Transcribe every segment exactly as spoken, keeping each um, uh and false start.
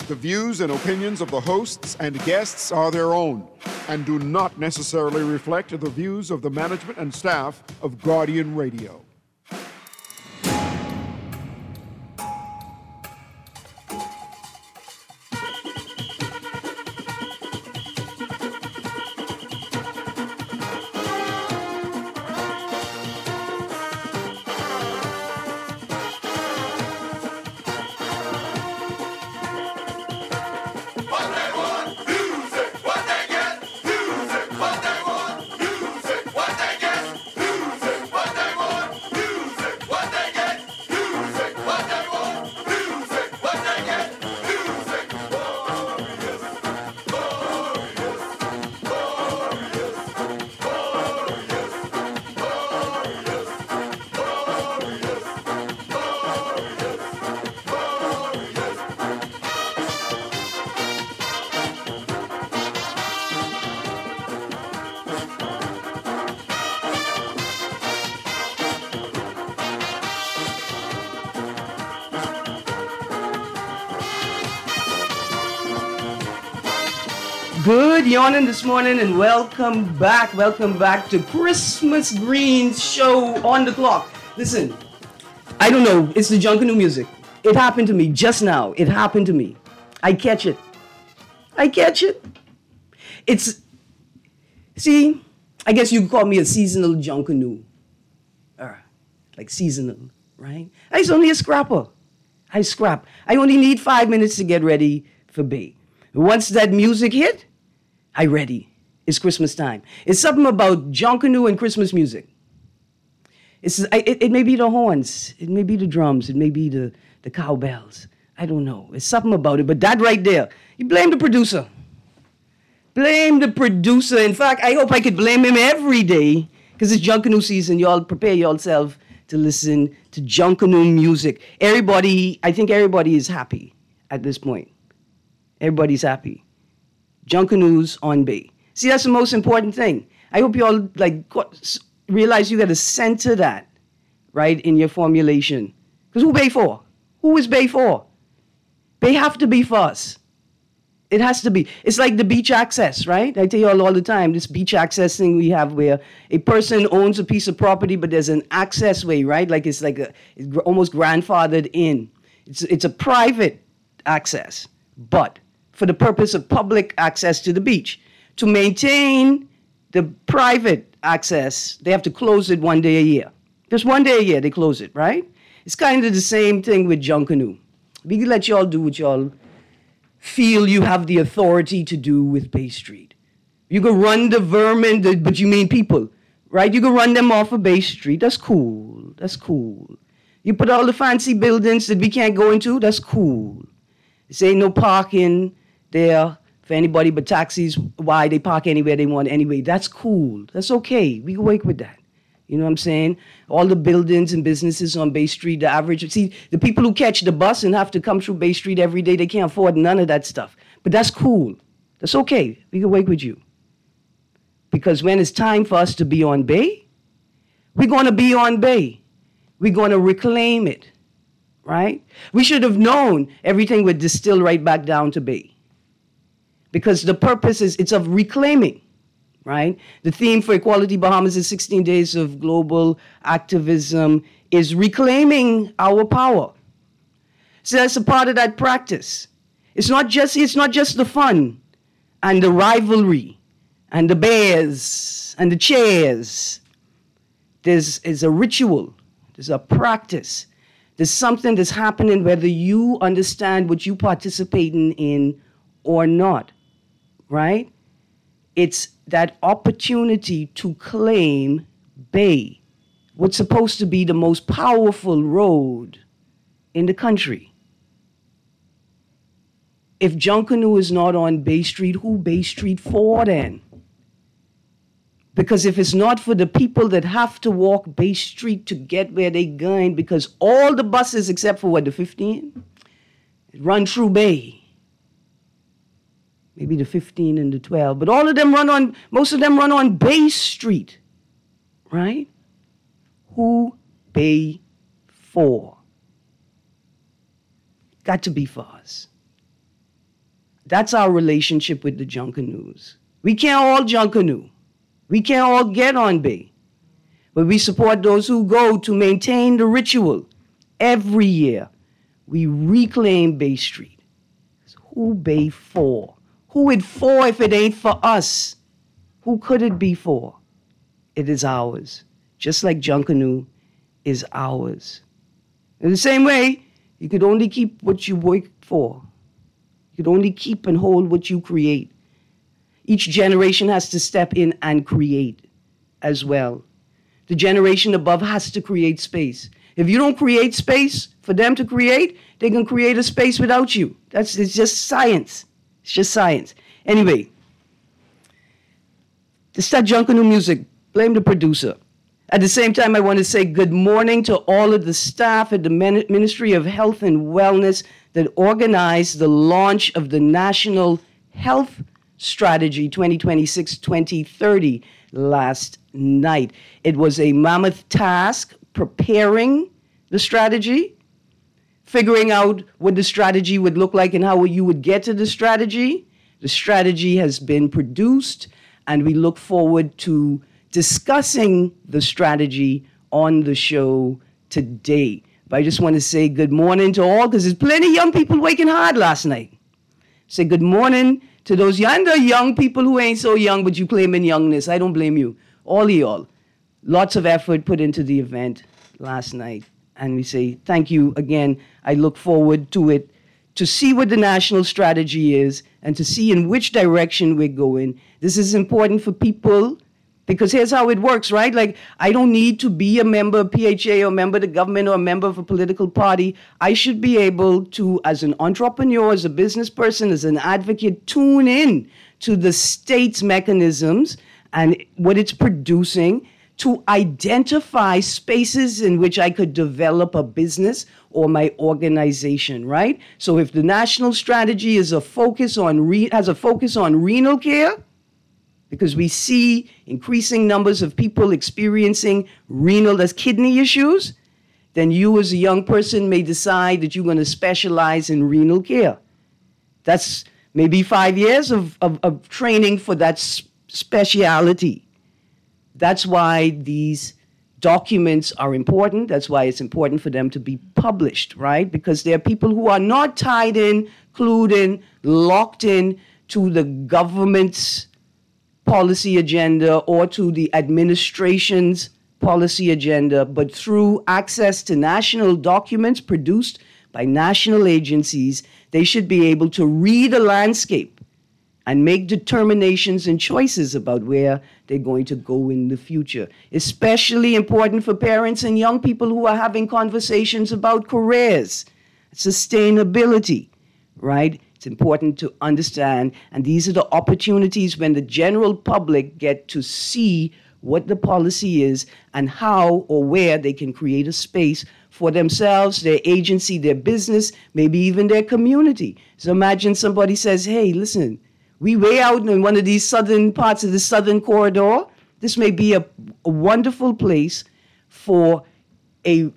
The views and opinions of the hosts and guests are their own and do not necessarily reflect the views of the management and staff of Guardian Radio. Good yawning this morning and welcome back, welcome back to Christmas Greens show on the clock. Listen, I don't know, it's the Junkanoo music. It happened to me just now. It happened to me. I catch it. I catch it. It's, see, I guess you could call me a seasonal Junkanoo. Uh, like seasonal, right? It's only a scrapper. I scrap. I only need five minutes to get ready for Bay. Once that music hit, I ready. It's Christmas time. It's something about Junkanoo and Christmas music. It's, it, it may be the horns. It may be the drums. It may be the, the cowbells. I don't know. It's something about it. But that right there, you blame the producer. Blame the producer. In fact, I hope I could blame him every day because it's Junkanoo season. Y'all prepare yourself to listen to Junkanoo music. Everybody, I think everybody is happy at this point. Everybody's happy. Junkanoo's on Bay. See, that's the most important thing. I hope you all like realize you got to center that, right, in your formulation. Because who Bay for? Who is Bay for? Bay have to be for us. It has to be. It's like the beach access, right? I tell you all all the time, this beach access thing we have where a person owns a piece of property, but there's an access way, right? Like it's like a, it's almost grandfathered in. It's, it's a private access, but for the purpose of public access to the beach. To maintain the private access, they have to close it one day a year. Just one day a year, they close it, right? It's kind of the same thing with Junkanoo. We can let y'all do what y'all feel you have the authority to do with Bay Street. You can run the vermin, but you mean people, right? You can run them off of Bay Street. That's cool. That's cool. You put all the fancy buildings that we can't go into. That's cool. There ain't no parking there for anybody but taxis. Why? They park anywhere they want anyway. That's cool. That's okay. We can work with that. You know what I'm saying? All the buildings and businesses on Bay Street, the average, see, the people who catch the bus and have to come through Bay Street every day, they can't afford none of that stuff. But that's cool. That's okay. We can work with you. Because when it's time for us to be on Bay, we're going to be on Bay. We're going to reclaim it, right? We should have known everything would distill right back down to Bay. Because the purpose is, it's of reclaiming, right? The theme for Equality Bahamas is sixteen days of global activism is reclaiming our power. So that's a part of that practice. It's not just, it's not just the fun and the rivalry and the bears and the chairs. There's, there's a ritual. There's a practice. There's something that's happening whether you understand what you're participating in or not. Right? It's that opportunity to claim Bay, what's supposed to be the most powerful road in the country. If Junkanoo is not on Bay Street, who Bay Street for then? Because if it's not for the people that have to walk Bay Street to get where they going, because all the buses except for what, the fifteen, run through Bay. Maybe the fifteen and the twelve, but all of them run on, most of them run on Bay Street, right? Who Bay for? Got to be for us. That's our relationship with the Junkanoo. We can't all Junkanoo. We can't all get on Bay. But we support those who go to maintain the ritual. Every year, we reclaim Bay Street. Who Bay for? Who it for if it ain't for us? Who could it be for? It is ours. Just like Junkanoo is ours. In the same way, you could only keep what you work for. You could only keep and hold what you create. Each generation has to step in and create as well. The generation above has to create space. If you don't create space for them to create, they can create a space without you. That's it's just science. It's just science. Anyway, to start Junkanoo music, blame the producer. At the same time, I want to say good morning to all of the staff at the Ministry of Health and Wellness that organized the launch of the National Health Strategy twenty twenty-six to twenty thirty last night. It was a mammoth task preparing the strategy, figuring out what the strategy would look like and how you would get to the strategy. The strategy has been produced, and we look forward to discussing the strategy on the show today. But I just want to say good morning to all, because there's plenty of young people waking hard last night. Say good morning to those young, young people who ain't so young, but you claiming youngness. I don't blame you. All of y'all. Lots of effort put into the event last night. And we say thank you again. I look forward to it, to see what the national strategy is and to see in which direction we're going. This is important for people, because here's how it works, right? Like, I don't need to be a member of P H A or a member of the government or a member of a political party. I should be able to, as an entrepreneur, as a business person, as an advocate, tune in to the state's mechanisms and what it's producing to identify spaces in which I could develop a business or my organization, right? So if the national strategy is a focus on re- has a focus on renal care, because we see increasing numbers of people experiencing renal, as kidney issues, then you as a young person may decide that you're going to specialize in renal care. That's maybe five years of, of, of training for that s- speciality. That's why these documents are important. That's why it's important for them to be published, right? Because there are people who are not tied in, clued in, locked in to the government's policy agenda or to the administration's policy agenda, but through access to national documents produced by national agencies, they should be able to read a landscape and make determinations and choices about where they're going to go in the future. Especially important for parents and young people who are having conversations about careers, sustainability, right? It's important to understand, and these are the opportunities when the general public get to see what the policy is and how or where they can create a space for themselves, their agency, their business, maybe even their community. So imagine somebody says, hey, listen, we way out in one of these southern parts of the southern corridor. This may be a, a wonderful place for a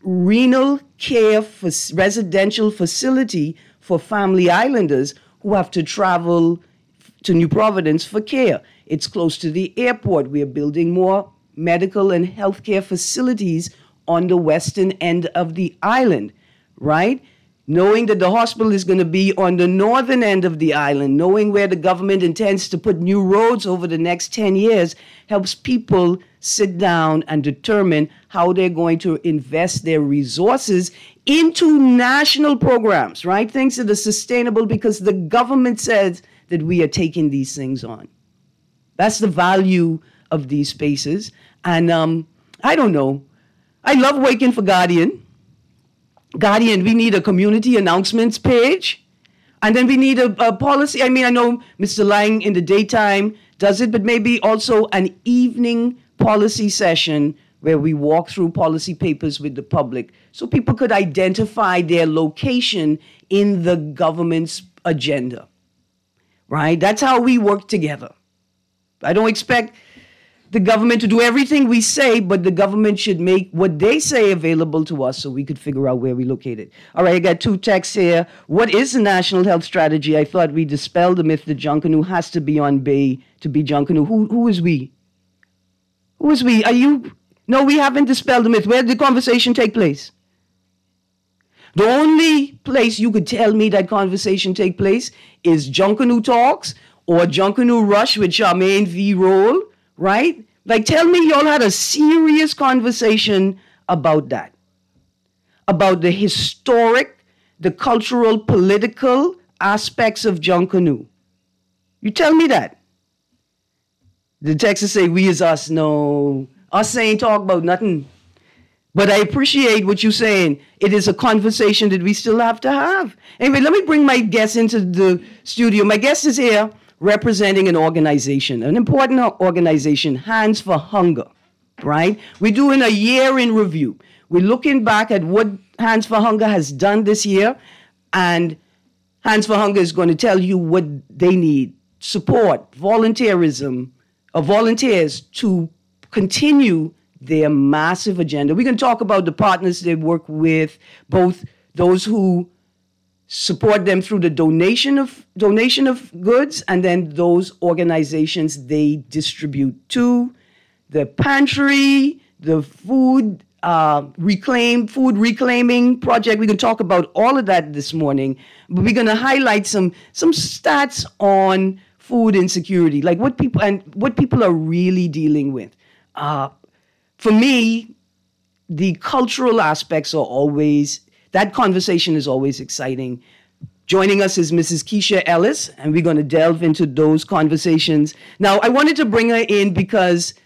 renal care for residential facility for family islanders who have to travel to New Providence for care. It's close to the airport. We are building more medical and healthcare facilities on the western end of the island, right? Knowing that the hospital is going to be on the northern end of the island, knowing where the government intends to put new roads over the next ten years, helps people sit down and determine how they're going to invest their resources into national programs, right? Things that are sustainable because the government says that we are taking these things on. That's the value of these spaces. And um, I don't know. I love Waking for Guardian. Guardian, we need a community announcements page. And then we need a, a policy. I mean, I know Mister Lang in the daytime does it, but maybe also an evening policy session where we walk through policy papers with the public so people could identify their location in the government's agenda, right? That's how we work together. I don't expect the government to do everything we say, but the government should make what they say available to us so we could figure out where we located. All right, I got two texts here. What is the national health strategy? I thought we dispelled the myth that Junkanoo has to be on Bay to be Junkanoo. Who, who is we? Who is we? Are you? No, we haven't dispelled the myth. Where did the conversation take place? The only place you could tell me that conversation take place is Junkanoo Talks or Junkanoo Rush with Charmaine V. Roll, right? Like, tell me y'all had a serious conversation about that. About the historic, the cultural, political aspects of Junkanoo. You tell me that. The Texans say, we is us. No, us ain't talk about nothing. But I appreciate what you're saying. It is a conversation that we still have to have. Anyway, let me bring my guest into the studio. My guest is here representing an organization, an important organization, Hands for Hunger, right? We're doing a year in review. We're looking back at what Hands for Hunger has done this year, and Hands for Hunger is going to tell you what they need, support, volunteerism, or volunteers to continue their massive agenda. We're going to talk about the partners they work with, both those who support them through the donation of donation of goods, and then those organizations they distribute to, the pantry, the food uh, reclaim food reclaiming project. We're going to talk about all of that this morning, but we're going to highlight some some stats on food insecurity, like what people and what people are really dealing with. Uh, For me, the cultural aspects are always, that conversation is always exciting. Joining us is Missus Keisha Ellis, and we're going to delve into those conversations. Now, I wanted to bring her in because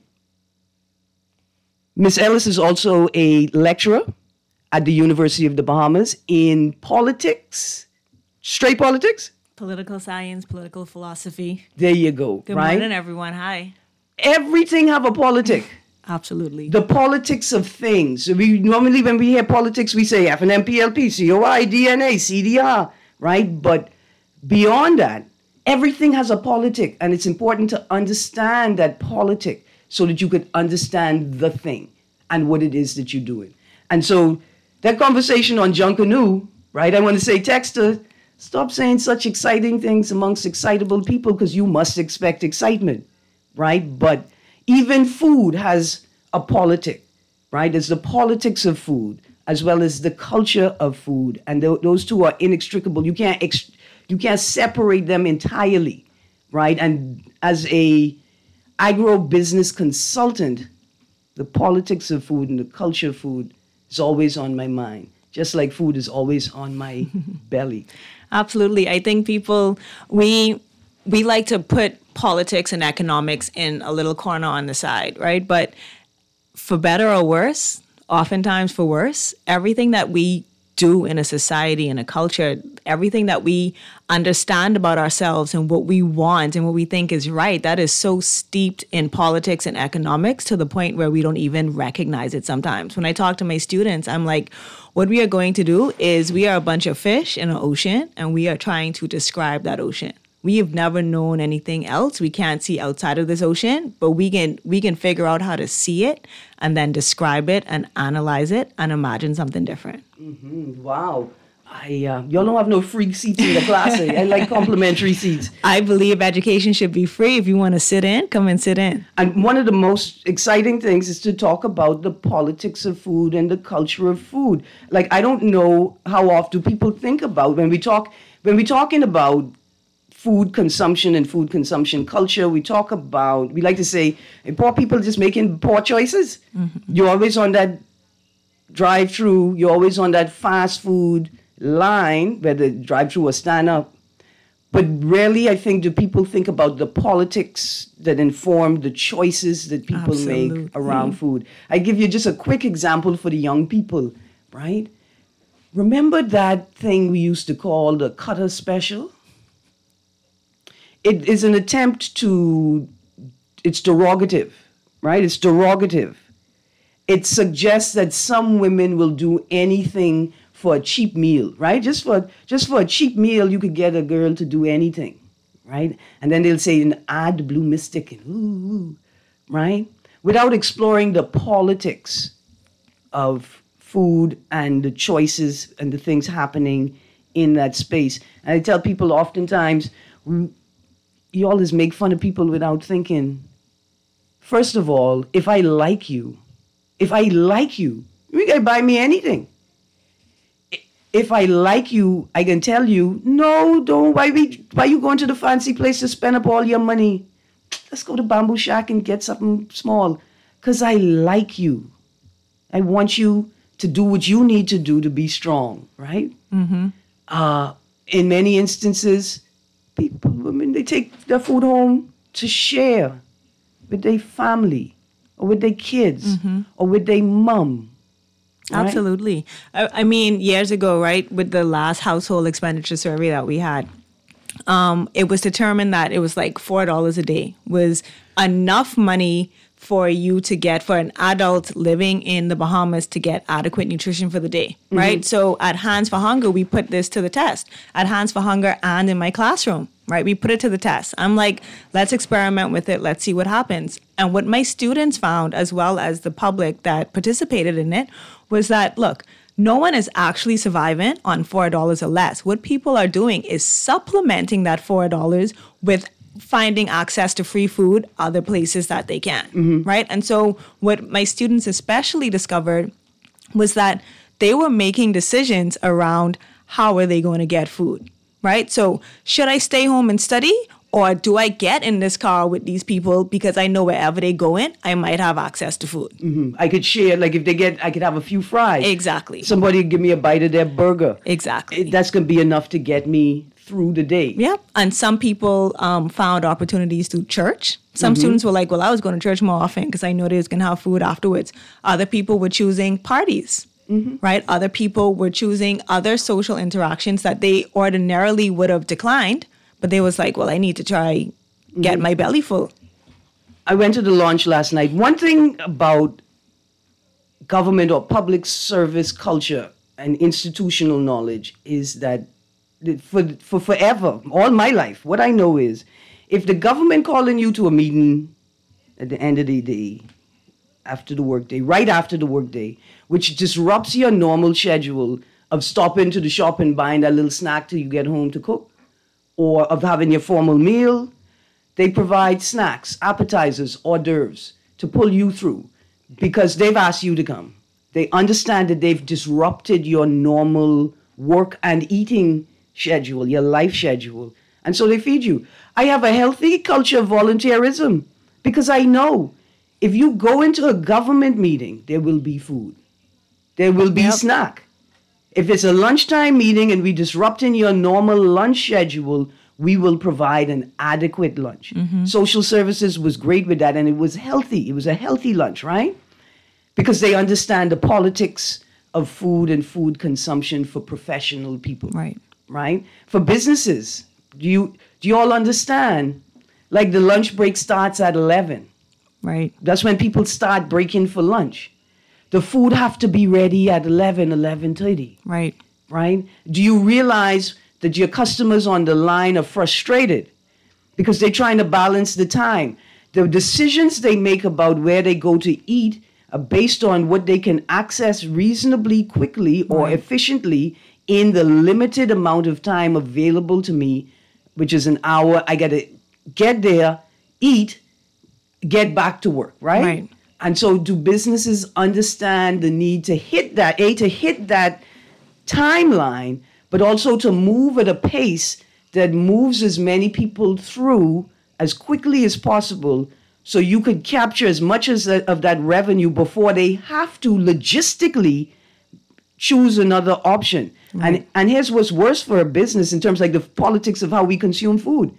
Miz Ellis is also a lecturer at the University of the Bahamas in politics, straight politics? Political science, political philosophy. There you go, Good right? morning, everyone. Hi. Everything have a politic. Absolutely. The politics of things. We normally, when we hear politics, we say F N M P L P, C O I, D N A, C D R, right? But beyond that, everything has a politic, and it's important to understand that politic so that you could understand the thing and what it is that you're doing. And so that conversation on Junkanoo, right? I want to say, Texter, stop saying such exciting things amongst excitable people because you must expect excitement, right? But even food has a politic, right? There's the politics of food as well as the culture of food, and th- those two are inextricable. You can't ex- you can't separate them entirely, right? And as a agro-business consultant, the politics of food and the culture of food is always on my mind, just like food is always on my belly. Absolutely. I think people, we we like to put politics and economics in a little corner on the side, right? But for better or worse, oftentimes for worse, everything that we do in a society and a culture, everything that we understand about ourselves and what we want and what we think is right, that is so steeped in politics and economics to the point where we don't even recognize it sometimes. When I talk to my students, I'm like, what we are going to do is we are a bunch of fish in an ocean, and we are trying to describe that ocean. We have never known anything else. We can't see outside of this ocean, but we can we can figure out how to see it and then describe it and analyze it and imagine something different. Mm-hmm. Wow. I uh, y'all don't have no free seats in the class. I like complimentary seats. I believe education should be free. If you want to sit in, come and sit in. And one of the most exciting things is to talk about the politics of food and the culture of food. Like, I don't know how often people think about when we talk when we're talking about food consumption and food consumption culture. We talk about, we like to say, poor people just making poor choices. Mm-hmm. You're always on that drive-through. You're always on that fast food line, whether drive-through or stand-up. But rarely, I think, do people think about the politics that inform the choices that people Absolutely. make around food. I give you just a quick example for the young people, right? Remember that thing we used to call the Cutter Special? It is an attempt to, it's derogative, right? It's derogative. It suggests that some women will do anything for a cheap meal, right? Just for just for a cheap meal, you could get a girl to do anything, right? And then they'll say, and add the blue mystic, and ooh, ooh. right? Without exploring the politics of food and the choices and the things happening in that space. And I tell people oftentimes, you always make fun of people without thinking. First of all, if I like you, if I like you, you can buy me anything. If I like you, I can tell you, no, don't. Why we? Why you going to the fancy place to spend up all your money? Let's go to Bamboo Shack and get something small. Because I like you. I want you to do what you need to do to be strong, right? Mm-hmm. Uh, in many instances, people, women, they take their food home to share with their family or with their kids mm-hmm. or with their mom. Right? Absolutely. I, I mean, years ago, right, with the last household expenditure survey that we had, um, it was determined that it was like four dollars a day was enough money for you to get, for an adult living in the Bahamas to get adequate nutrition for the day, right? Mm-hmm. So at Hands for Hunger, we put this to the test. At Hands for Hunger and in my classroom, right? We put it to the test. I'm like, let's experiment with it. Let's see what happens. And what my students found, as well as the public that participated in it, was that, look, no one is actually surviving on four dollars or less. What people are doing is supplementing that four dollars with finding access to free food other places that they can, mm-hmm. right? And so what my students especially discovered was that they were making decisions around how are they going to get food, right? So should I stay home and study, or do I get in this car with these people because I know wherever they go in, I might have access to food. Mm-hmm. I could share, like if they get, I could have a few fries. Exactly. Somebody give me a bite of their burger. Exactly. That's going to be enough to get me through the day. Yeah. And some people um, found opportunities through church. Some mm-hmm. students were like, well, I was going to church more often because I know they was going to have food afterwards. Other people were choosing parties, mm-hmm. right? Other people were choosing other social interactions that they ordinarily would have declined, but they was like, well, I need to try get mm-hmm. my belly full. I went to the launch last night. One thing about government or public service culture and institutional knowledge is that For, for forever, all my life, what I know is if the government calling you to a meeting at the end of the day, after the workday, right after the workday, which disrupts your normal schedule of stopping to the shop and buying that little snack till you get home to cook, or of having your formal meal, they provide snacks, appetizers, hors d'oeuvres to pull you through because they've asked you to come. They understand that they've disrupted your normal work and eating schedule, your life schedule. And so they feed you. I have a healthy culture of volunteerism because I know if you go into a government meeting, there will be food. There will be yep. snack. If it's a lunchtime meeting and we disrupting your normal lunch schedule, we will provide an adequate lunch. Mm-hmm. Social services was great with that, and it was healthy. It was a healthy lunch, right? Because they understand the politics of food and food consumption for professional people. Right. Right? For businesses, do you do you all understand? Like the lunch break starts at eleven. Right. That's when people start breaking for lunch. The food have to be ready at eleven, eleven thirty. Right. Right? Do you realize that your customers on the line are frustrated because they're trying to balance the time? The decisions they make about where they go to eat are based on what they can access reasonably quickly or right. efficiently in the limited amount of time available to me, which is an hour. I got to get there, eat, get back to work, right? Right. And so do businesses understand the need to hit that, A, to hit that timeline, but also to move at a pace that moves as many people through as quickly as possible so you could capture as much as the, of that revenue before they have to logistically choose another option. Right. And and here's what's worse for a business in terms of like the politics of how we consume food.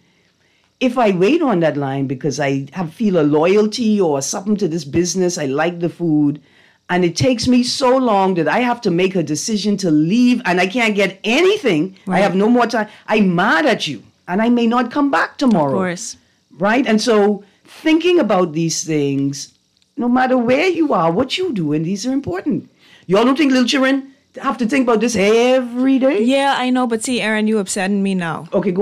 If I wait on that line because I have feel a loyalty or something to this business, I like the food, and it takes me so long that I have to make a decision to leave and I can't get anything, right. I have no more time, I'm mad at you and I may not come back tomorrow. Of course. Right? And so thinking about these things, no matter where you are, what you do, and these are important. Y'all don't think little children have to think about this every day? Yeah, I know, but see, Aaron, you upsetting me now. Okay, go right? on.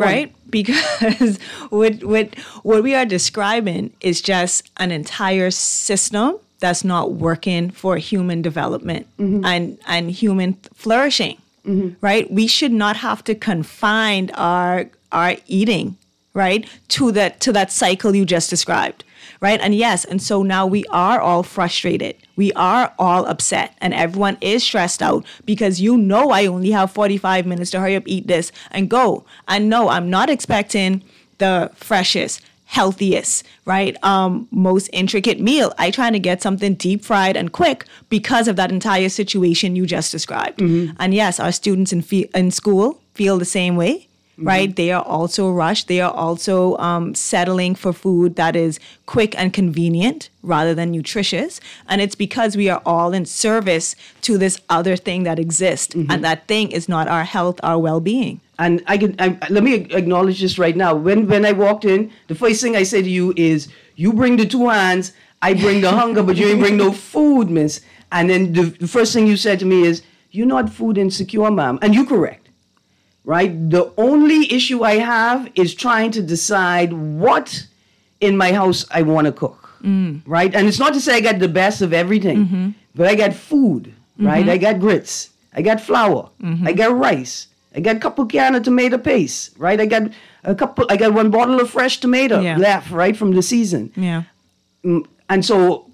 because what what what we are describing is just an entire system that's not working for human development mm-hmm. and and human flourishing. Mm-hmm. Right? We should not have to confine our our eating, right, to that to that cycle you just described. Right? And yes, and so now we are all frustrated. We are all upset, and everyone is stressed out because you know I only have forty-five minutes to hurry up, eat this, and go. And no, I'm not expecting the freshest, healthiest, right, um, most intricate meal. I try to get something deep fried and quick because of that entire situation you just described. Mm-hmm. And yes, our students in fe- in school feel the same way. Mm-hmm. Right? They are also rushed. They are also um, settling for food that is quick and convenient rather than nutritious. And it's because we are all in service to this other thing that exists. Mm-hmm. And that thing is not our health, our well-being. And I can I, let me acknowledge this right now. When when I walked in, the first thing I say to you is, you bring the two hands, I bring the hunger, but you ain't bring no food, miss. And then the, the first thing you said to me is, you're not food insecure, ma'am. And you're correct. Right? The only issue I have is trying to decide what in my house I want to cook. Mm. Right? And it's not to say I got the best of everything, mm-hmm. but I got food, right? Mm-hmm. I got grits. I got flour. Mm-hmm. I got rice. I got a couple can of tomato paste, right? I got a couple, I got one bottle of fresh tomato yeah. left, right, from the season. Yeah. Mm, and so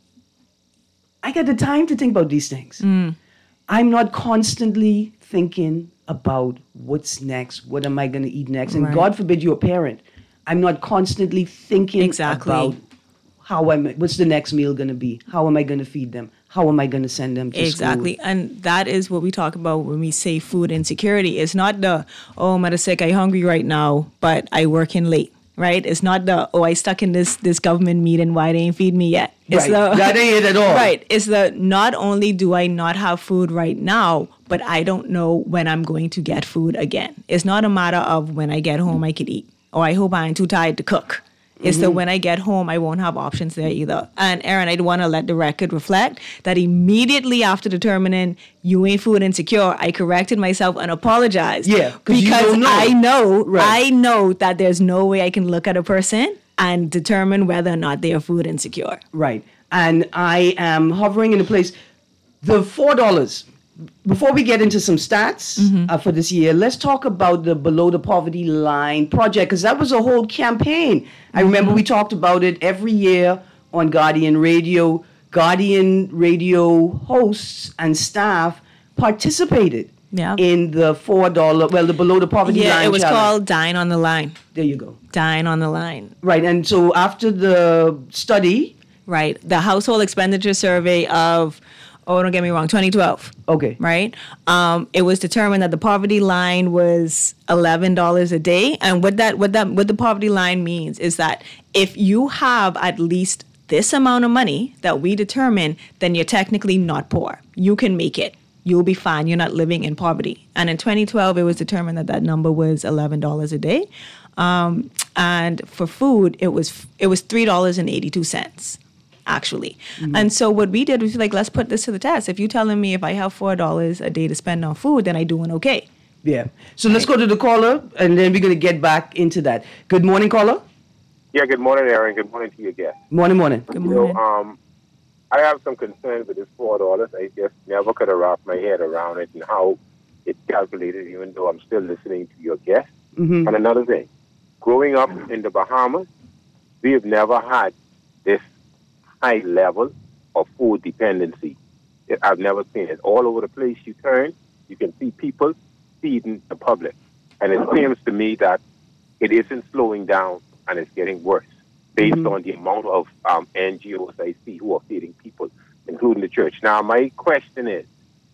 I got the time to think about these things. Mm. I'm not constantly thinking about what's next, what am I going to eat next, and right. God forbid you're a parent. I'm not constantly thinking exactly. about how am I, what's the next meal going to be, how am I going to feed them, how am I going to send them to exactly. school. And that is what we talk about when we say food insecurity. It's not the, oh, I'm sick, I'm hungry right now, but I work in late. Right? It's not the, oh, I stuck in this this government meeting, why they ain't feed me yet. It's right. the, that ain't it at all. Right. It's the, not only do I not have food right now, but I don't know when I'm going to get food again. It's not a matter of when I get home I could eat, or I hope I ain't too tired to cook. It's mm-hmm. that when I get home, I won't have options there either. And Aaron, I'd want to let the record reflect that immediately after determining you ain't food insecure, I corrected myself and apologized. Yeah, because you don't know. I know, right. I know that there's no way I can look at a person and determine whether or not they are food insecure. Right. And I am hovering in a place, the four dollars. Before we get into some stats mm-hmm. uh, for this year, let's talk about the Below the Poverty Line project, because that was a whole campaign. Mm-hmm. I remember we talked about it every year on Guardian Radio. Guardian Radio hosts and staff participated yeah. in the four dollars, well, the Below the Poverty yeah, Line Yeah, it was challenge. called Dine on the Line. There you go. Dine on the Line. Right, and so after the study... Right, the household expenditure survey of... Oh, don't get me wrong, twenty twelve. Okay. Right? Um, it was determined that the poverty line was eleven dollars a day. And what that what that what the poverty line means is that if you have at least this amount of money that we determine, then you're technically not poor. You can make it. You'll be fine. You're not living in poverty. And in twenty twelve, it was determined that that number was eleven dollars a day. Um, and for food, it was it was three dollars and eighty-two cents. Actually. Mm-hmm. And so what we did was like, let's put this to the test. If you're telling me if I have four dollars a day to spend on food, then I'm doing okay. Yeah. So right. let's go to the caller, and then we're going to get back into that. Good morning, caller. Yeah, good morning, Aaron. Good morning to your guest. Morning, morning. Good morning. You know, um, I have some concerns with this four dollars. I just never could have wrapped my head around it and how it's calculated, even though I'm still listening to your guest. Mm-hmm. And another thing, growing up in the Bahamas, we have never had this high level of food dependency. I've never seen it. All over the place you turn, you can see people feeding the public. And it seems to me that it isn't slowing down and it's getting worse based mm-hmm. on the amount of um, N G Os I see who are feeding people, including the church. Now, my question is,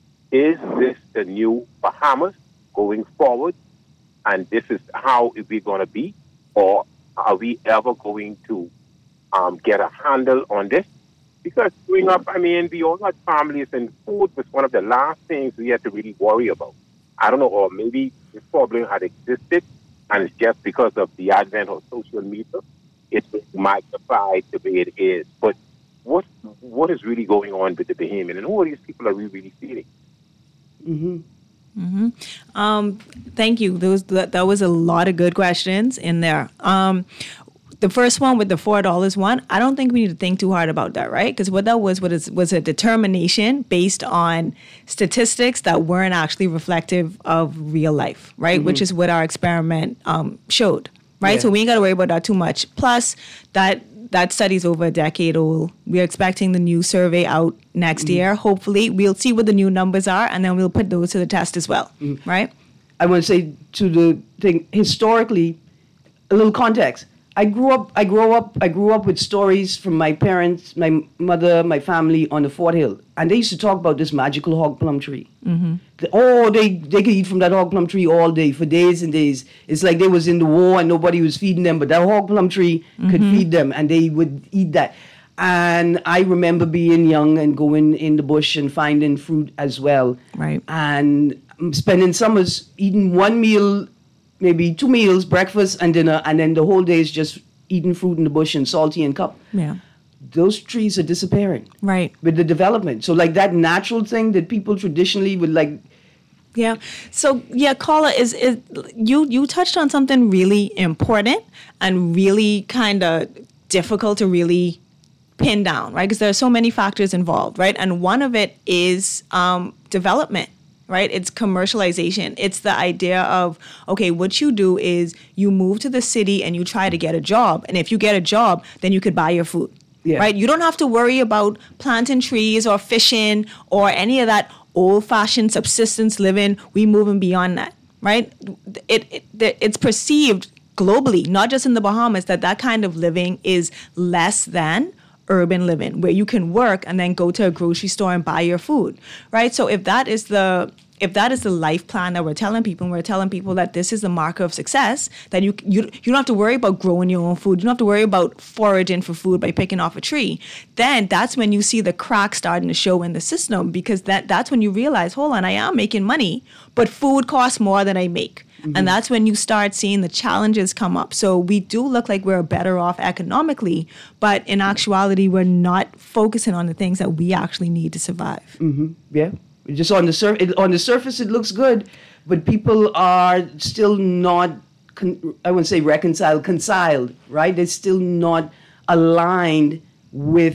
is this the new Bahamas going forward? And this is how we're going to be? Or are we ever going to Um, get a handle on this? Because growing up, I mean, we all had families, and food was one of the last things we had to really worry about. I don't know, or maybe this problem had existed, and it's just because of the advent of social media, it's magnified the way it is. But what what is really going on with the Bahamian, and who are these people are we really feeding? Mm-hmm. Mm-hmm. Um, thank you. Those that, that was a lot of good questions in there. Um, the first one with the four dollars one, I don't think we need to think too hard about that, right? Because what that was was was a determination based on statistics that weren't actually reflective of real life, right? Mm-hmm. Which is what our experiment um, showed, right? Yeah. So we ain't got to worry about that too much. Plus, that that study's over a decade old. We're expecting the new survey out next mm-hmm. year. Hopefully, we'll see what the new numbers are, and then we'll put those to the test as well, mm-hmm. right? I want to say to the thing, historically, a little context. I grew up. I grew up. I grew up with stories from my parents, my mother, my family on the Fort Hill, and they used to talk about this magical hog plum tree. Mm-hmm. The, oh, they they could eat from that hog plum tree all day for days and days. It's like they was in the war and nobody was feeding them, but that hog plum tree mm-hmm. could feed them, and they would eat that. And I remember being young and going in the bush and finding fruit as well, right? And spending summers eating one meal. Maybe two meals, breakfast and dinner, and then the whole day is just eating fruit in the bush and salty and cup. Yeah. Those trees are disappearing. Right. With the development. So like that natural thing that people traditionally would like. Yeah. So yeah, Carla, is, is you you touched on something really important and really kind of difficult to really pin down, right? Because there are so many factors involved, right? And one of it is um, development. Right? It's commercialization. It's the idea of, okay, what you do is you move to the city and you try to get a job. And if you get a job, then you could buy your food, yeah. right? You don't have to worry about planting trees or fishing or any of that old-fashioned subsistence living. We moving beyond that, right? It, it It's perceived globally, not just in the Bahamas, that that kind of living is less than urban living, where you can work and then go to a grocery store and buy your food, right? So if that is the if that is the life plan that we're telling people, and we're telling people that this is the marker of success, that you you you don't have to worry about growing your own food, you don't have to worry about foraging for food by picking off a tree, then that's when you see the cracks starting to show in the system, because that that's when you realize, hold on, I am making money, but food costs more than I make. Mm-hmm. And that's when you start seeing the challenges come up. So we do look like we're better off economically, but in actuality, we're not focusing on the things that we actually need to survive. Mm-hmm. Yeah, just on the sur- it, on the surface, it looks good, but people are still not, con- I wouldn't say reconciled, conciled, right? They're still not aligned with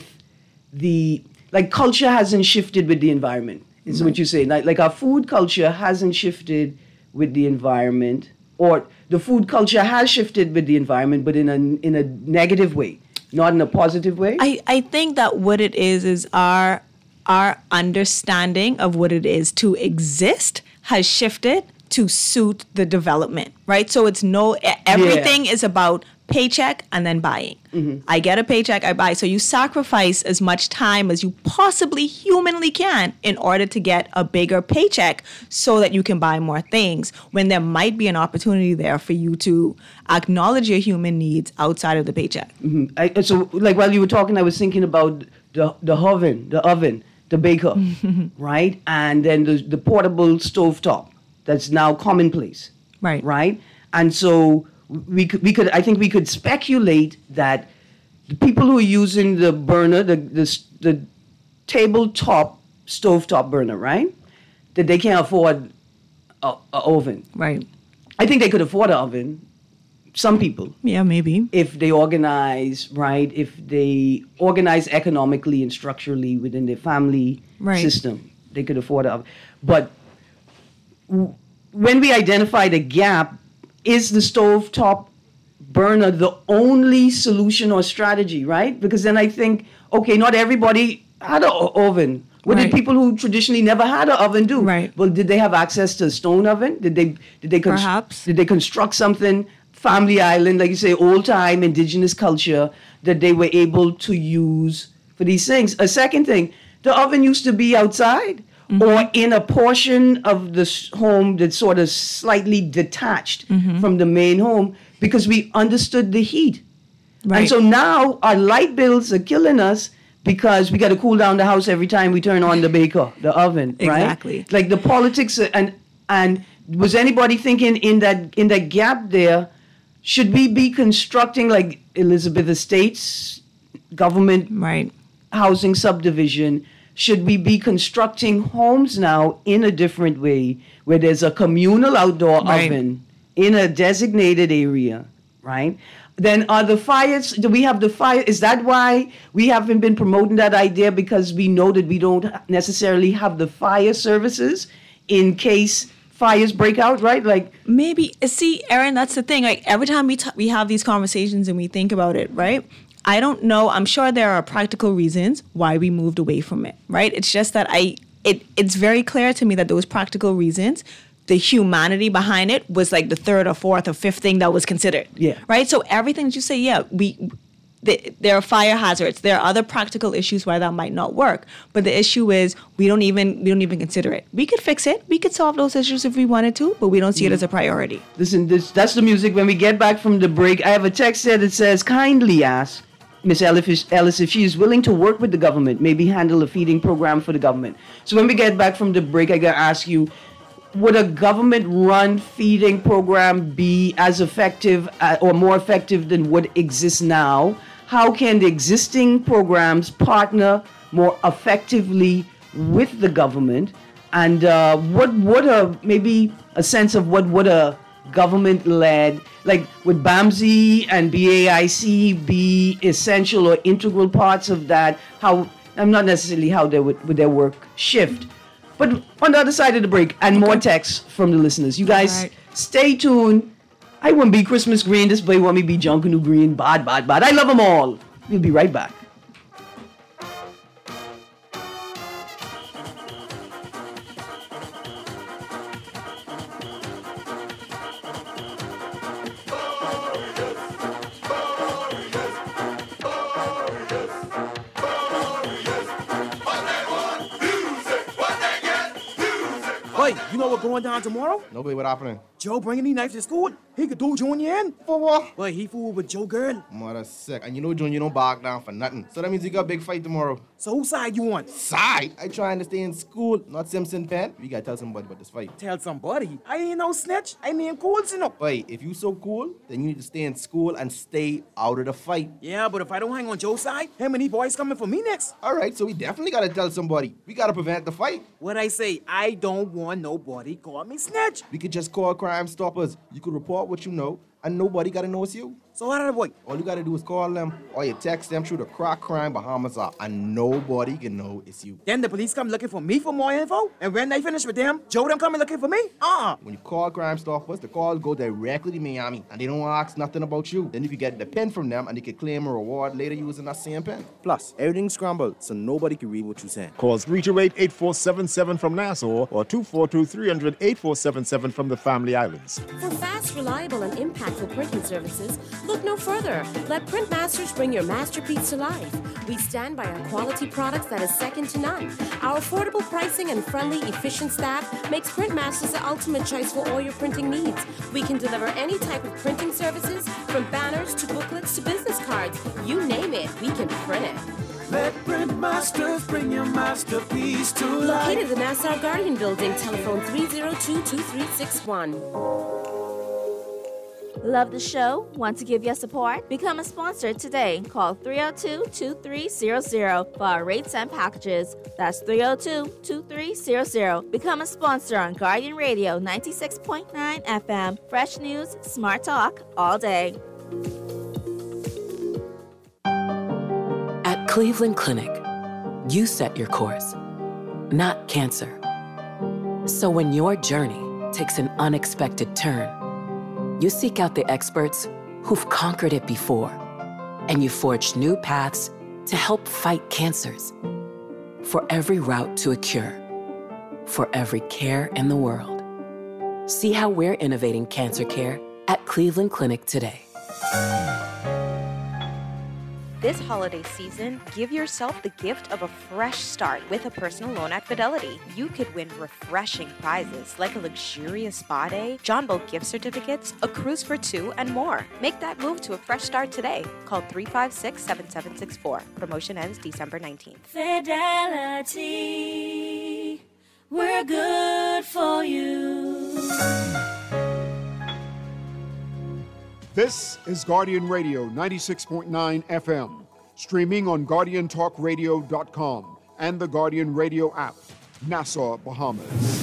the, like culture hasn't shifted with the environment, is right. what you say. Like, like our food culture hasn't shifted with the environment, or the food culture has shifted with the environment, but in a in a negative way, not in a positive way. I, I think that what it is is our our understanding of what it is to exist has shifted to suit the development, right? So it's no everything yeah. is about paycheck and then buying. Mm-hmm. I get a paycheck, I buy. So you sacrifice as much time as you possibly humanly can in order to get a bigger paycheck so that you can buy more things, when there might be an opportunity there for you to acknowledge your human needs outside of the paycheck. Mm-hmm. I, so like while you were talking, I was thinking about the, the oven, the oven, the baker, right? And then the, the portable stovetop that's now commonplace. Right. Right? And so we could, we could, I think we could speculate that the people who are using the burner, the the, the tabletop stovetop burner, right, that they can't afford a, a oven. Right. I think they could afford an oven. Some people. Yeah, maybe. If they organize, right, if they organize economically and structurally within their family right. system, they could afford an oven. But w- when we identify the gap, is the stovetop burner the only solution or strategy, right? Because then I think, okay, not everybody had an oven. What right. did people who traditionally never had an oven do? Right. Well, did they have access to a stone oven? Did they did they const- Perhaps. Did they construct something, family island, like you say, old time indigenous culture, that they were able to use for these things? A second thing, the oven used to be outside. Mm-hmm. Or in a portion of the home that's sort of slightly detached mm-hmm. from the main home, because we understood the heat. Right. And so now our light bills are killing us because we got to cool down the house every time we turn on the baker, the oven, right? Exactly. Like the politics, and and was anybody thinking in that in that gap there, should we be constructing like Elizabeth Estates, government right. housing subdivision, Should we be constructing homes now in a different way, where there's a communal outdoor Right. oven in a designated area, right? Then are the fires, do we have the fire, is that why we haven't been promoting that idea? Because we know that we don't necessarily have the fire services in case fires break out, right? Like, Maybe, see, Erin, that's the thing. Like, every time we, t- we have these conversations and we think about it, right? I don't know. I'm sure there are practical reasons why we moved away from it, right? It's just that I, it, it's very clear to me that those practical reasons, the humanity behind it was like the third or fourth or fifth thing that was considered. Yeah. Right? So everything that you say, yeah, we, the, there are fire hazards. There are other practical issues why that might not work. But the issue is we don't even we don't even consider it. We could fix it. We could solve those issues if we wanted to, but we don't see it as a priority. listen, this, that's the music. When we get back from the break, I have a text there that says, kindly ask Miss Ellis Ellis if she is willing to work with the government, maybe handle a feeding program for the government. So when we get back from the break, I gotta ask you, would a government-run feeding program be as effective uh, or more effective than what exists now? How can the existing programs partner more effectively with the government? And uh, what would a, maybe a sense of what would a government-led, like would BAMSI and B A I C be essential or integral parts of that? How, I'm not necessarily how they would, would their work shift. But on the other side of the break, and more texts from the listeners. You guys, Right. stay tuned. I want to be Christmas green. This boy want me to be Junkanoo green. Bad, bad, bad. I love them all. We'll be right back. Hey, you know what's going down tomorrow? Nobody, what happening? Joe bringing these knives to school. He could do Junior in. For what? But he fooled with Joe girl. Mother sick. And you know, Junior don't back down for nothing. So that means you got a big fight tomorrow. So whose side you on? Side? I trying to stay in school, not Simpson Pen. We gotta tell somebody about this fight. Tell somebody. I ain't no snitch. I mean cool, you know. Wait, if you so cool, then you need to stay in school and stay out of the fight. Yeah, but if I don't hang on Joe's side, him and these boys coming for me next. All right, so we definitely gotta tell somebody. We gotta prevent the fight. What I say, I don't want nobody call me snitch. We could just call Crime Stoppers. You could report what you know, and nobody gotta know it's you. So how did I boy? All you gotta do is call them, or you text them through the Crack Crime Bahamas app, and nobody can know it's you. Then the police come looking for me for more info, and when they finish with them, Joe them coming looking for me? Uh-uh. When you call Crime Stoppers, the calls go directly to Miami, and they don't ask nothing about you. Then you can get the pen from them, and you can claim a reward later using that same pen. Plus, everything's scrambled, so nobody can read what you're saying. Call three two eight, eight four seven seven from Nassau or two four two, three hundred, eight four seven seven from the Family Islands. For fast, reliable, and impactful printing services, look no further. Let Printmasters bring your masterpiece to life. We stand by our quality products that is second to none. Our affordable pricing and friendly, efficient staff makes Printmasters the ultimate choice for all your printing needs. We can deliver any type of printing services, from banners to booklets to business cards. You name it, we can print it. Let Printmasters bring your masterpiece to life. Located in the Nassau Guardian Building, telephone three zero two, two three six one. Love the show? Want to give your support? Become a sponsor today. Call three oh two, two three zero zero for our rates and packages. That's three oh two, two three zero zero. Become a sponsor on Guardian Radio ninety-six point nine F M. Fresh news, smart talk, all day. At Cleveland Clinic, you set your course, not cancer. So when your journey takes an unexpected turn, you seek out the experts who've conquered it before, and you forge new paths to help fight cancers. For every route to a cure, for every care in the world. See how we're innovating cancer care at Cleveland Clinic today. This holiday season, give yourself the gift of a fresh start with a personal loan at Fidelity. You could win refreshing prizes like a luxurious spa day, John Boat gift certificates, a cruise for two, and more. Make that move to a fresh start today. Call three five six, seven seven six four. Promotion ends December nineteenth. Fidelity, we're good for you. This is Guardian Radio ninety-six point nine F M, streaming on guardian talk radio dot com and the Guardian Radio app. Nassau, Bahamas.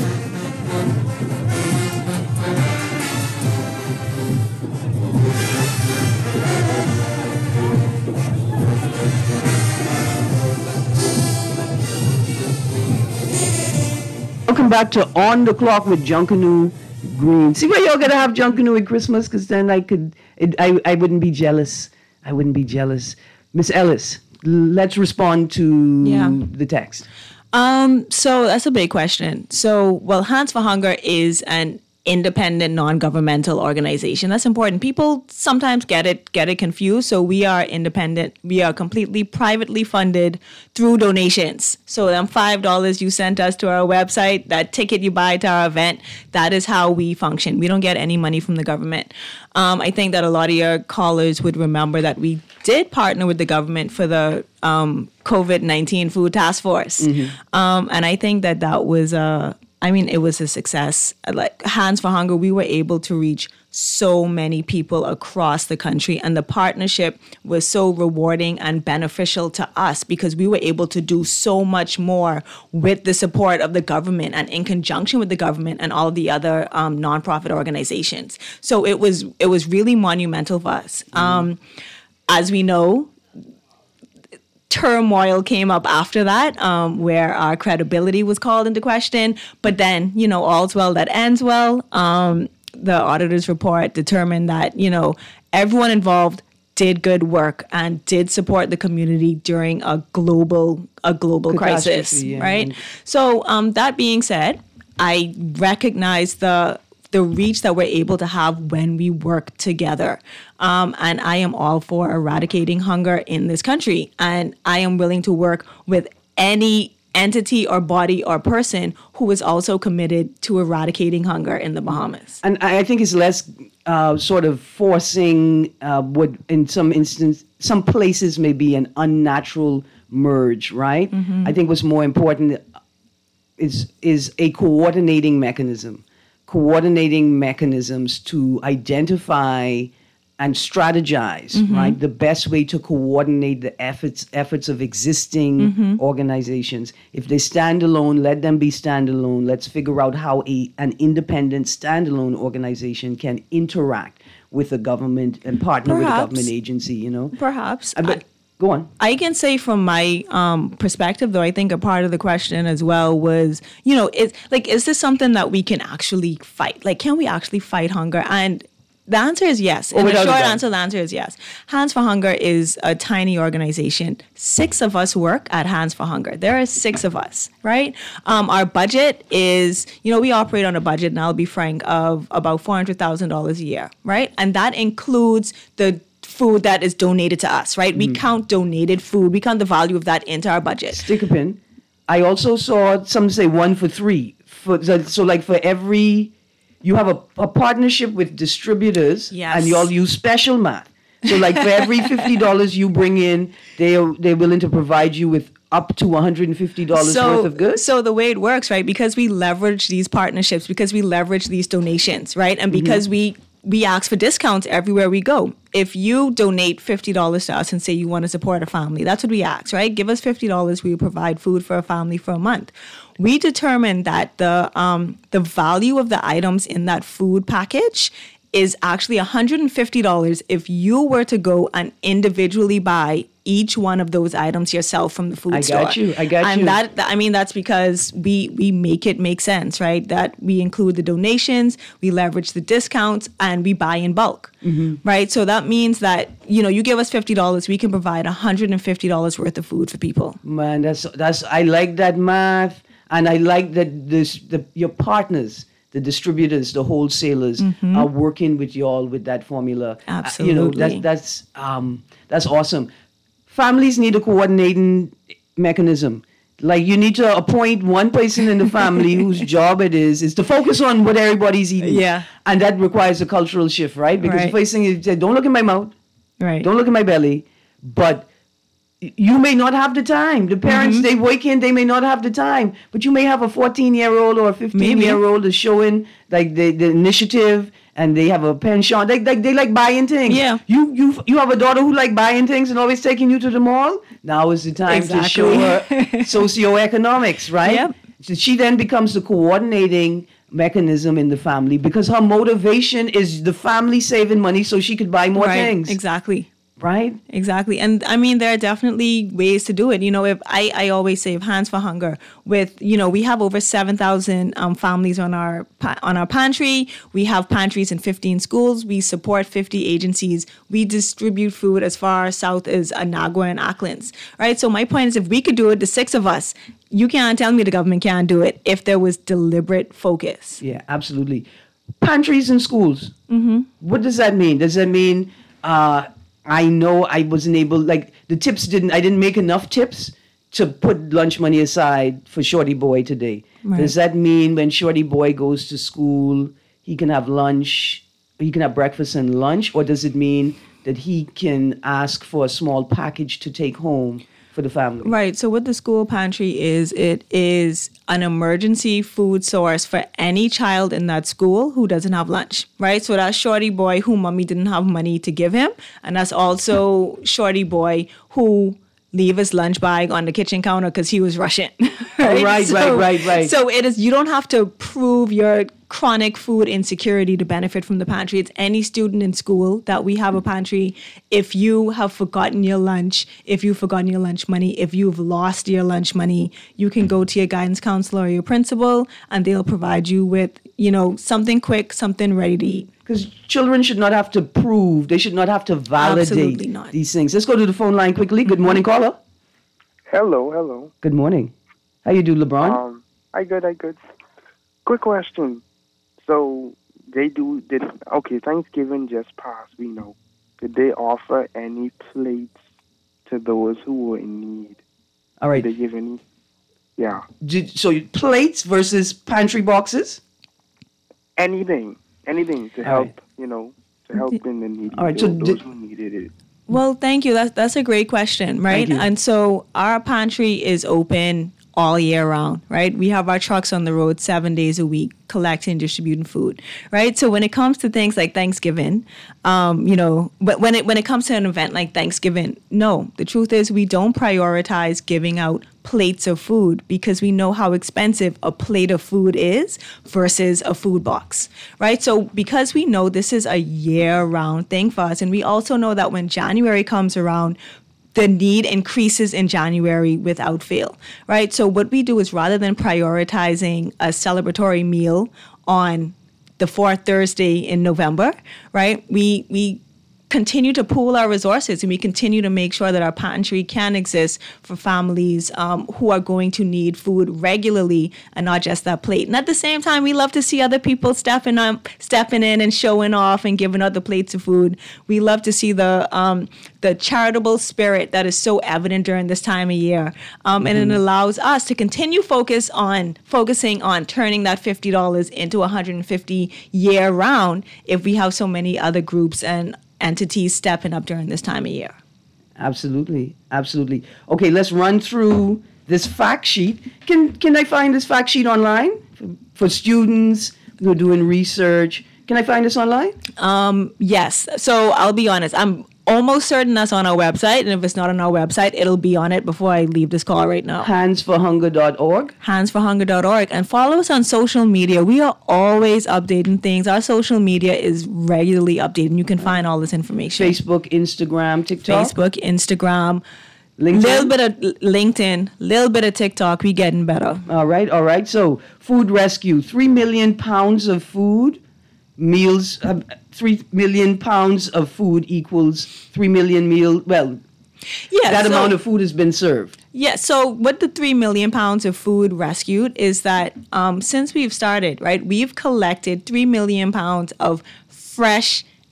Welcome back to On the Clock with Junkanoo Green. See why y'all gotta have Junkanoo at Christmas? Because then I could, it, I, I wouldn't be jealous. I wouldn't be jealous. Miss Ellis, let's respond to Yeah. the text. Um, so that's a big question. So, well, Hands for Hunger is an independent, non-governmental organization. That's important. People sometimes get it get it confused. So we are independent. We are completely privately funded through donations. So them five dollars you sent us to our website, that ticket you buy to our event, that is how we function. We don't get any money from the government. Um, I think that a lot of your callers would remember that we did partner with the government for the um, COVID nineteen Food Task Force. Mm-hmm. Um, and I think that that was a, I mean, it was a success. Like Hands for Hunger, we were able to reach so many people across the country. And the partnership was so rewarding and beneficial to us because we were able to do so much more with the support of the government and in conjunction with the government and all of the other um, nonprofit organizations. So it was it was really monumental for us. Mm-hmm. Um, as we know, turmoil came up after that, um, where our credibility was called into question. But then, you know, all's well that ends well. Um, the auditor's report determined that, you know, everyone involved did good work and did support the community during a global a global crisis, yeah. right? So um, that being said, I recognize the the reach that we're able to have when we work together. Um, and I am all for eradicating hunger in this country. And I am willing to work with any entity or body or person who is also committed to eradicating hunger in the Bahamas. And I think it's less uh, sort of forcing uh, what in some instance, some places may be an unnatural merge, right? Mm-hmm. I think what's more important is is a coordinating mechanism. coordinating mechanisms to identify and strategize, Mm-hmm. right? The best way to coordinate the efforts efforts of existing Mm-hmm. organizations. If they stand alone, let them be standalone. Let's figure out how a an independent standalone organization can interact with the government and partner with a Perhaps. government agency, you know? Perhaps. Uh, but, go on. I can say from my um, perspective, though, I think a part of the question as well was, you know, is like, is this something that we can actually fight? Like, can we actually fight hunger? And the answer is yes. Oh, And the without a short doubt. answer, the answer is yes. Hands for Hunger is a tiny organization. Six of us work at Hands for Hunger. There are six of us, right? Um, our budget is, you know, we operate on a budget, and I'll be frank, of about four hundred thousand dollars a year, right? And that includes the food that is donated to us, right? We count donated food. We count the value of that into our budget. Stick a pin. I also saw some say one for three. For, so, so like for every, you have a, a partnership with distributors, Yes. and you all use special math. So like for every fifty dollars you bring in, they are, they're willing to provide you with up to one hundred fifty dollars so, worth of goods. So the way it works, right? Because we leverage these partnerships, because we leverage these donations, right? And because we we ask for discounts everywhere we go. If you donate fifty dollars to us and say you want to support a family, that's what we ask, right? Give us fifty dollars, we will provide food for a family for a month. We determine that the um, the value of the items in that food package is actually one hundred fifty dollars if you were to go and individually buy each one of those items yourself from the food I store. got you. I got and you. that, I mean, that's because we we make it make sense, right? That we include the donations, we leverage the discounts, and we buy in bulk, Mhm. right? So that means that, you know, you give us fifty dollars, we can provide one hundred fifty dollars worth of food for people. Man, that's that's I like that math, and I like that this the your partners, the distributors, the wholesalers Mhm. are working with y'all with that formula. Uh, you know, Absolutely. that, that's um that's awesome. Families need a coordinating mechanism. Like you need to appoint one person in the family whose job it is is to focus on what everybody's eating. Yeah. And that requires a cultural shift, right? Because Right. the first thing is say, don't look in my mouth. Right. Don't look at my belly. But you may not have the time. The parents, Mhm. they wake in, they may not have the time. But you may have a fourteen-year-old or a fifteen-year-old is showing like the, the initiative and they have a penchant. They, they, they like buying things. Yeah. You you you have a daughter who like buying things and always taking you to the mall. Now is the time Exactly. to show her socioeconomics, right? Yep. So she then becomes the coordinating mechanism in the family because her motivation is the family saving money so she could buy more Right. things. Exactly. Right? Exactly. And I mean, there are definitely ways to do it. You know, if I, I always say, if Hands for Hunger, with, you know, we have over seven thousand um, families on our pa- on our pantry. We have pantries in fifteen schools. We support fifty agencies. We distribute food as far south as Anagua and Acklands. Right. So my point is, if we could do it, the six of us, you can't tell me the government can't do it if there was deliberate focus. Yeah, absolutely. Pantries in schools. Mm-hmm. What does that mean? Does that mean uh, I know I wasn't able, like the tips didn't, I didn't make enough tips to put lunch money aside for Shorty Boy today. Right. Does that mean when Shorty Boy goes to school, he can have lunch, he can have breakfast and lunch? Or does it mean that he can ask for a small package to take home for the family? Right. So what the school pantry is, it is an emergency food source for any child in that school who doesn't have lunch. Right. So that's Shorty Boy who mommy didn't have money to give him. And that's also Shorty Boy who leave his lunch bag on the kitchen counter because he was rushing. Right, oh, right, so, right, right, right. So it is, you don't have to prove your chronic food insecurity to benefit from the pantry. It's any student in school that we have a pantry. If you have forgotten your lunch, if you've forgotten your lunch money, if you've lost your lunch money, you can go to your guidance counselor or your principal and they'll provide you with, you know, something quick, something ready to eat. Because children should not have to prove, they should not have to validate these things. Let's go to the phone line quickly. Good morning, caller. Hello, hello. Good morning. How you do, LeBron? Um, I good, I good. Quick question. So they do did okay, Thanksgiving just passed, we know. Did they offer any plates to those who were in need? All right. Did they give any? Yeah. Did, so plates versus pantry boxes? Anything. Anything to All help, right. you know, to help in the needy. All right, so those did- who needed it. Well, thank you. That's that's a great question, right? Thank you. And so our pantry is open all year round, right? We have our trucks on the road seven days a week collecting, distributing food, right? So when it comes to things like Thanksgiving, um, you know, but when it when it comes to an event like Thanksgiving, no, the truth is we don't prioritize giving out plates of food because we know how expensive a plate of food is versus a food box, right? So because we know this is a year-round thing for us, and we also know that when January comes around, the need increases in January without fail, right? So what we do is rather than prioritizing a celebratory meal on the fourth Thursday in November, right? We we continue to pool our resources and we continue to make sure that our pantry can exist for families um, who are going to need food regularly and not just that plate. And at the same time, we love to see other people stepping up, stepping in and showing off and giving other plates of food. We love to see the um, the charitable spirit that is so evident during this time of year. Um, and Mm-hmm. it allows us to continue focus on focusing on turning that fifty dollars into one hundred fifty year round if we have so many other groups and entities stepping up during this time of year. Absolutely, absolutely. Okay, let's run through this fact sheet. Can can I find this fact sheet online for, for students who are doing research? Can I find this online? Um, yes. So I'll be honest. I'm almost certain that's on our website, and if it's not on our website, it'll be on it before I leave this call right now. hands for hunger dot org. hands for hunger dot org. And follow us on social media. We are always updating things. Our social media is regularly updated. You can find all this information. Facebook, Instagram, TikTok. Facebook, Instagram, LinkedIn. little bit of LinkedIn, little bit of TikTok. We getting better. All right, all right. So food rescue, three million pounds of food, meals, uh, three million pounds of food equals three million meal. Well, yeah, that so- amount of food has been served. Yeah, so what the three million pounds of food rescued is that um, since we've started, right, we've collected three million pounds of fresh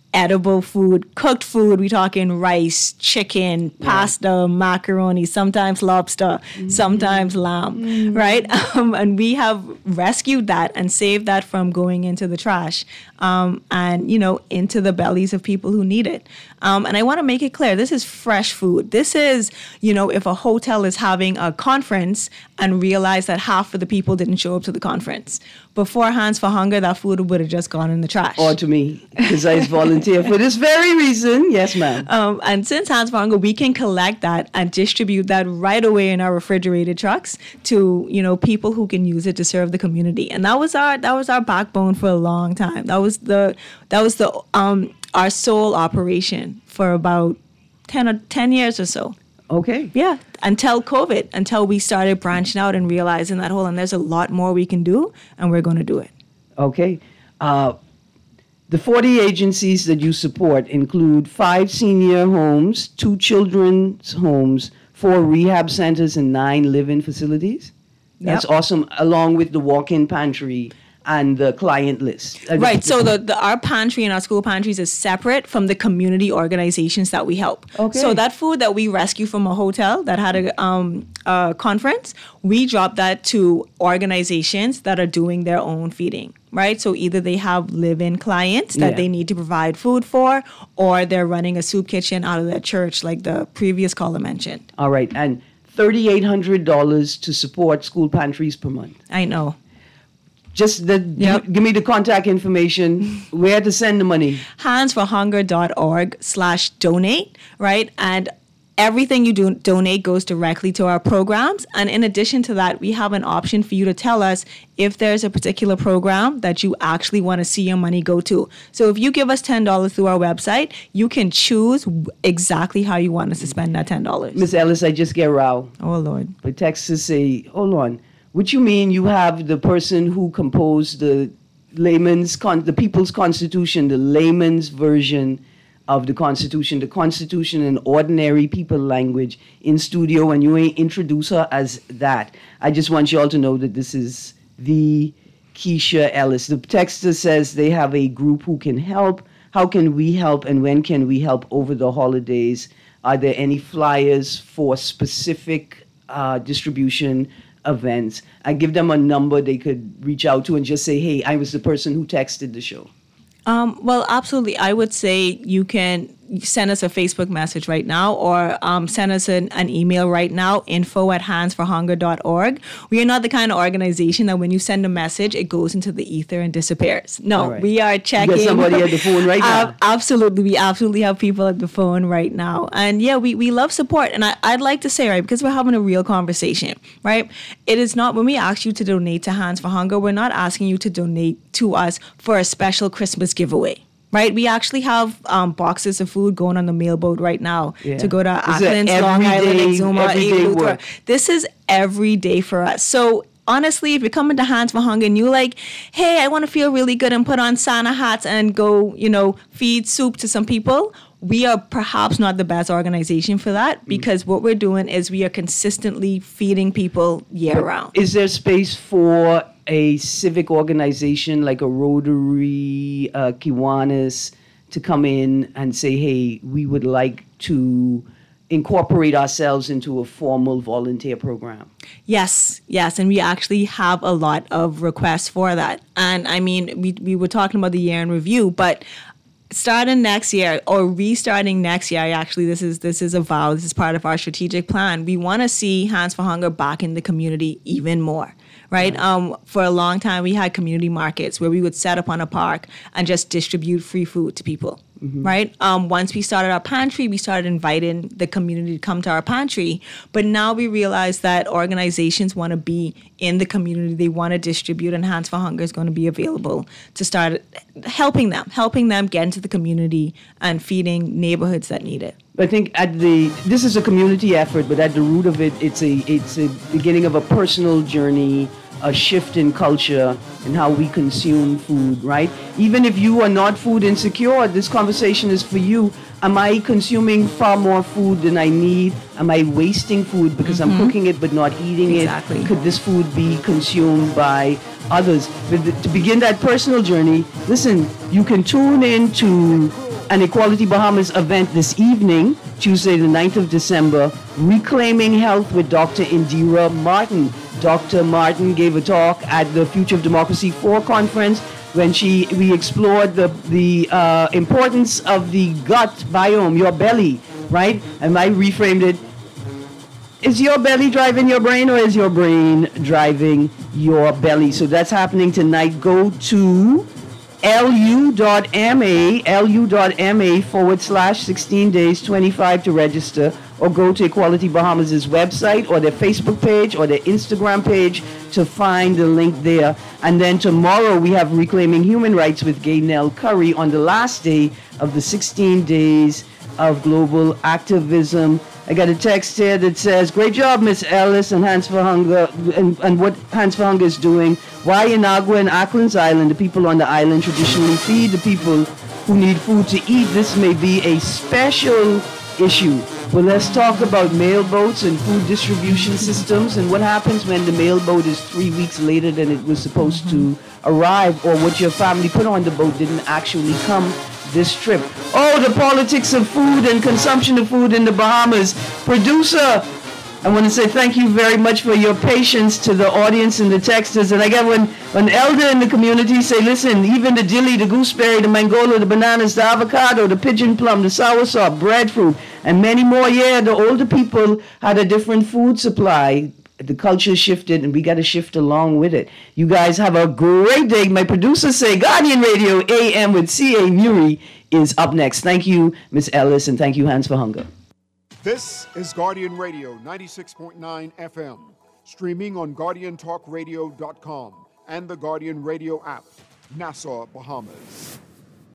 edible food, cooked food. We're talking rice, chicken, pasta, yeah. macaroni, sometimes lobster, mm-hmm. sometimes lamb, mm-hmm. right? Um, and we have rescued that and saved that from going into the trash um, and, you know, into the bellies of people who need it. Um, and I want to make it clear, this is fresh food. This is, you know, if a hotel is having a conference and realize that half of the people didn't show up to the conference. Before Hands for Hunger, that food would have just gone in the trash. Or to me, because I volunteer for this very reason. Yes, ma'am. Um, and since Hands for Hunger, we can collect that and distribute that right away in our refrigerated trucks to, you know, people who can use it to serve the community. And that was our that was our backbone for a long time. That was the that was the um our sole operation for about ten or ten years or so. Okay. Yeah. Until COVID, until we started branching out and realizing that, hold on, there's a lot more we can do, and we're going to do it. Okay. Uh, the forty agencies that you support include five senior homes, two children's homes, four rehab centers, and nine live-in facilities. That's yep. awesome, along with the walk-in pantry and the client list. Right. So the, the our pantry and our school pantries is separate from the community organizations that we help. Okay. So that food that we rescue from a hotel that had a, um, a conference, we drop that to organizations that are doing their own feeding. Right. So either they have live-in clients that yeah. they need to provide food for, or they're running a soup kitchen out of their church, like the previous caller mentioned. All right. And three thousand eight hundred dollars to support school pantries per month. I know. Just the, yep. give, give me the contact information, where to send the money. handsforhunger.org slash donate, right? And everything you do donate goes directly to our programs. And in addition to that, we have an option for you to tell us if there's a particular program that you actually want to see your money go to. So if you give us ten dollars through our website, you can choose exactly how you want us to spend that ten dollars. Miz Ellis, I just get row. Oh, Lord. The Texas say, hold on. What you mean you have the person who composed the layman's, con- the people's constitution, the layman's version of the Constitution, the Constitution in ordinary people language in studio, and you ain't introduce her as that. I just want you all to know that this is the Keisha Ellis. The texter says they have a group who can help. How can we help, and when can we help over the holidays? Are there any flyers for specific uh, distribution events? I give them a number they could reach out to and just say, hey, I was the person who texted the show. Um, well, absolutely. I would say you can send us a Facebook message right now, or um, send us an, an email right now, info at hands for hunger dot org. We are not the kind of organization that when you send a message, it goes into the ether and disappears. No, right. We are checking. You got somebody at the phone right now. Uh, absolutely. We absolutely have people at the phone right now. And yeah, we, we love support. And I, I'd like to say, right, because we're having a real conversation, right? It is not, when we ask you to donate to Hands for Hunger, we're not asking you to donate to us for a special Christmas giveaway. Right, we actually have um, boxes of food going on the mailboat right now yeah. to go to Acklands, Long Island, Exuma, Eleuthera. This is every day for us. So honestly, if you're coming to Hands for Hunger and you're like, hey, I want to feel really good and put on Santa hats and go, you know, feed soup to some people, we are perhaps not the best organization for that, because what we're doing is we are consistently feeding people year round. Is there space for a civic organization like a Rotary, uh, Kiwanis, to come in and say, hey, we would like to incorporate ourselves into a formal volunteer program? Yes, yes. And we actually have a lot of requests for that. And I mean, we, we were talking about the year in review, but starting next year, or restarting next year, actually, this is this is a vow. This is part of our strategic plan. We want to see Hands for Hunger back in the community even more. Right? right. Um, for a long time, we had community markets where we would set up on a park and just distribute free food to people. Mm-hmm. Right? Um, once we started our pantry, we started inviting the community to come to our pantry. But now we realize that organizations want to be in the community. They want to distribute, and Hands for Hunger is going to be available to start helping them, helping them get into the community and feeding neighborhoods that need it. I think at the this is a community effort, but at the root of it, it's a it's a beginning of a personal journey, a shift in culture and how we consume food, right? Even if you are not food insecure, this conversation is for you. Am I consuming far more food than I need? Am I wasting food because mm-hmm. I'm cooking it but not eating exactly. it? Could this food be consumed by others? But to begin that personal journey, listen, you can tune in to an Equality Bahamas event this evening, Tuesday the ninth of December, Reclaiming Health with Doctor Indira Martin. Doctor Martin gave a talk at the Future of Democracy four conference when she we explored the, the uh, importance of the gut biome, your belly, right? And I reframed it, is your belly driving your brain or is your brain driving your belly? So that's happening tonight. Go to lu.ma, lu.ma forward slash sixteen days twenty-five to register, or go to Equality Bahamas' website or their Facebook page or their Instagram page to find the link there. And then tomorrow we have Reclaiming Human Rights with Gaynell Curry on the last day of the sixteen days of global activism. I got a text here that says, great job, Miss Ellis and Hands for Hunger, and, and what Hands for Hunger is doing. Why in Agua and Acklins Island, the people on the island traditionally feed the people who need food to eat. This may be a special issue. Well, let's talk about mail boats and food distribution systems and what happens when the mail boat is three weeks later than it was supposed to arrive, or what your family put on the boat didn't actually come this trip. Oh, the politics of food and consumption of food in the Bahamas. Producer, I want to say thank you very much for your patience to the audience and the texters. And I get when an elder in the community say, listen, even the dilly, the gooseberry, the mangola, the bananas, the avocado, the pigeon plum, the soursop, breadfruit, and many more. Yeah, the older people had a different food supply. The culture shifted, and we got to shift along with it. You guys have a great day. My producers say Guardian Radio A M with C A. Muri is up next. Thank you, Miss Ellis, and thank you, Hands for Hunger. This is Guardian Radio ninety-six point nine F M, streaming on guardian talk radio dot com and the Guardian Radio app, Nassau, Bahamas.